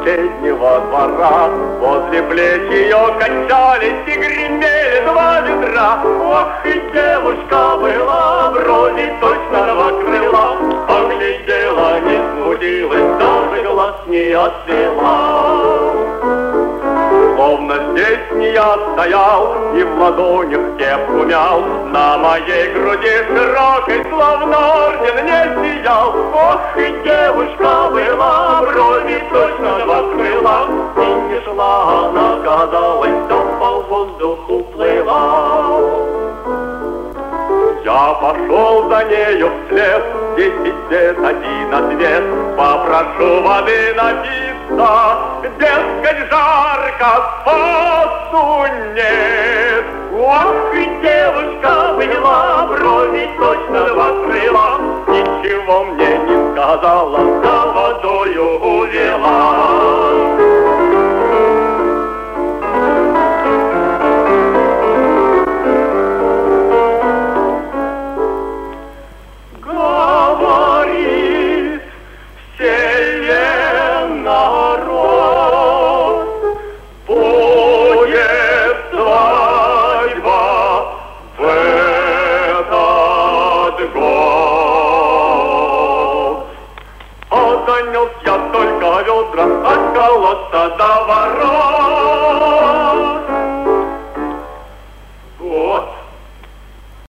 соседнего двора. Возле плеч ее качались и гремели два ведра. Ох, и девушка была, вроде точно два крыла. Поглядела, не смутилась, даже глаз не отвела. Словно здесь не я стоял и в ладонях кепку мял, на моей груди широкой, словно орден, не сиял. Ох, и девушка была, брови точно два крыла, и не шла она, казалось, то по воздуху плыла. Я пошел за нею вслед, 10 лет, один ответ. Попрошу воды напиться, дескать, жарко, спасу нет. Ох, и девушка была, брови точно два крыла, ничего мне не сказала, за водою увела. Занес я только ведра от колодца до ворот.